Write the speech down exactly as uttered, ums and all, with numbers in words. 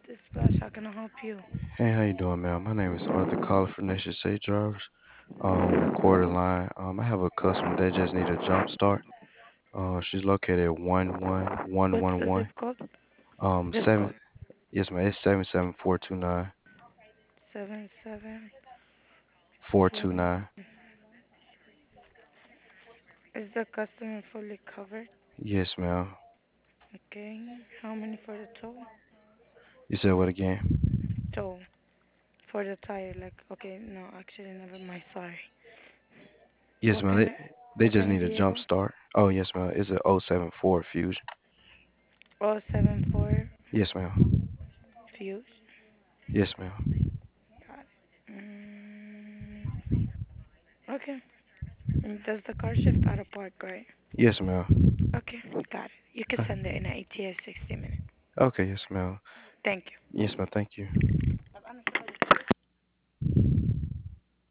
This Splash, how can I help you? Hey, how you doing, man? My name is Arthur Collar for Nation Safe Drivers. Um, quarter line. Um, I have a customer that just need a jump start. Uh, she's located at one one one What's one the one. zip code? Um, Zip seven. code. Yes, man. It's seven seven four two nine Seven seven four two seven. nine. Is the customer fully covered? Yes, ma'am. Okay. How many for the tow? You said what again? Tow. For the tire, like okay, no, actually never mind, sorry. Yes, What ma'am. kind They, of they what just kind of need a jump vehicle? start. Oh, yes, ma'am. It's a oh seven four Fusion. Oh seven four Yes, ma'am. Fuse. Yes, ma'am. Got it. Mm, okay. And does the car shift out of park, right? Yes, ma'am. Okay, got it. You can Uh, send it in an A T S sixty minute. Okay, yes, ma'am. Thank you. Yes, ma'am. Thank you.